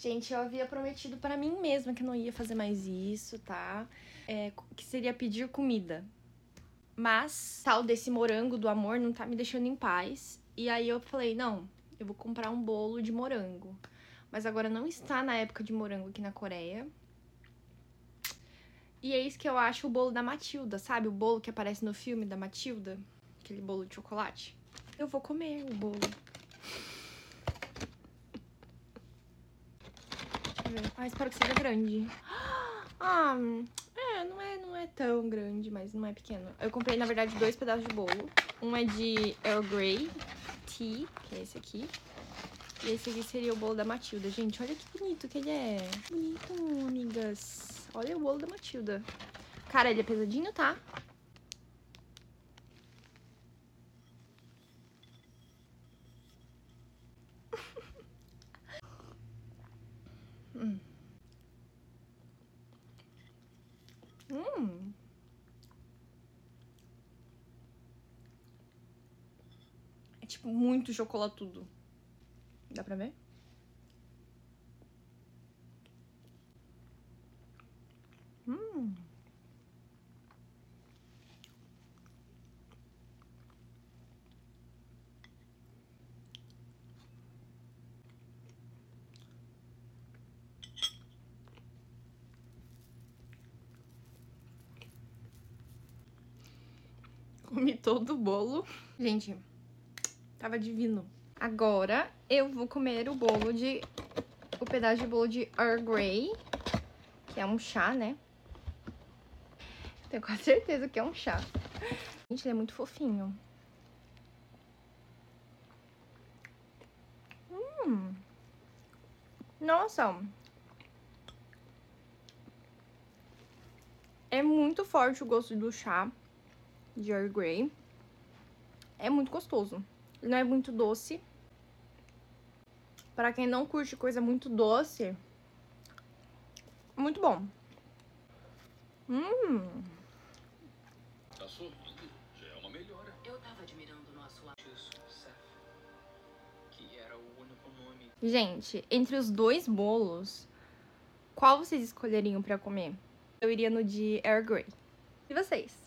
Gente, eu havia prometido pra mim mesma que não ia fazer mais isso, tá? Que seria pedir comida. Mas tal desse morango do amor não tá me deixando em paz. E aí eu falei, não, eu vou comprar um bolo de morango. Mas agora não está na época de morango aqui na Coreia. E é isso que eu acho o bolo da Matilda, sabe? O bolo que aparece no filme da Matilda. Aquele bolo de chocolate. Eu vou comer o bolo. Ah, espero que seja grande. Ah, não é tão grande, mas não é pequeno. Eu comprei, na verdade, 2 pedaços de bolo. Um é de Earl Grey Tea, que é esse aqui. E esse aqui seria o bolo da Matilda. Gente, olha que bonito que ele é. Bonito, amigas. Olha o bolo da Matilda. Cara, ele é pesadinho, tá? É tipo muito chocolatudo. Dá pra ver? Comi todo o bolo. Gente, tava divino. Agora eu vou comer o bolo de... O pedaço de bolo de Earl Grey, que é um chá, né? Tenho quase certeza que é um chá. Gente, ele é muito fofinho. Nossa! É muito forte o gosto do chá de Earl Grey. É muito gostoso. Ele não é muito doce. Pra quem não curte coisa muito doce, muito bom. Tá sorrindo? Já é uma melhora. Eu tava admirando o nosso isso, Seth, que era o único nome. Gente, entre os 2 bolos, qual vocês escolheriam pra comer? Eu iria no de Earl Grey. E vocês?